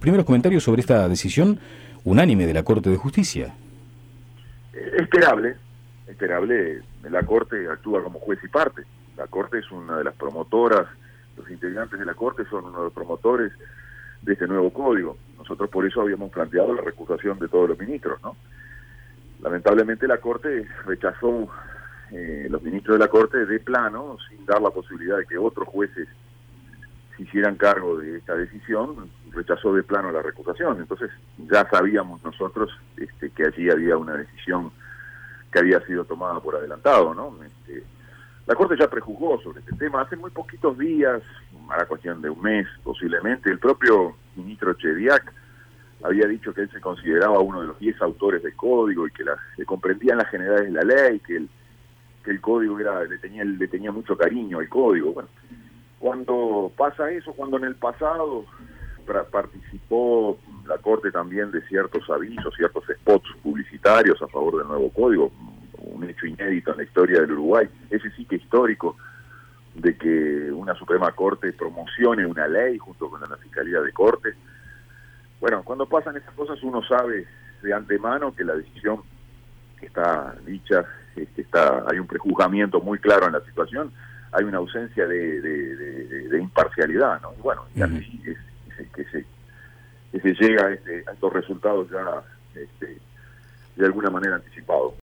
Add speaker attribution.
Speaker 1: primeros comentarios sobre esta decisión unánime de la Corte de Justicia.
Speaker 2: Esperable. La Corte actúa como juez y parte. La Corte es una de las promotoras, los integrantes de la Corte son uno de los promotores de este nuevo código. Nosotros por eso habíamos planteado la recusación de todos los ministros, ¿no? Lamentablemente la Corte rechazó, los ministros de la Corte de plano, sin dar la posibilidad de que otros jueces se hicieran cargo de esta decisión, rechazó de plano la recusación. Entonces ya sabíamos nosotros que allí había una decisión que había sido tomada por adelantado, ¿no? La Corte ya prejuzgó sobre este tema hace muy poquitos días, a la cuestión de un mes posiblemente. El propio ministro Chediak había dicho que él se consideraba uno de los 10 autores del código y que comprendían las generalidades de la ley, que el código le tenía mucho cariño al código. Bueno, cuando pasa eso, cuando en el pasado participó la Corte también de ciertos avisos, ciertos spots publicitarios a favor del nuevo código, un hecho inédito en la historia del Uruguay, ese sí que histórico, de que una Suprema Corte promocione una ley junto con la Fiscalía de Corte. Bueno, cuando pasan esas cosas uno sabe de antemano que la decisión que está dicha, hay un prejuzgamiento muy claro en la situación, hay una ausencia de imparcialidad, ¿no? Y bueno, y así que se llega a estos resultados ya de alguna manera anticipados.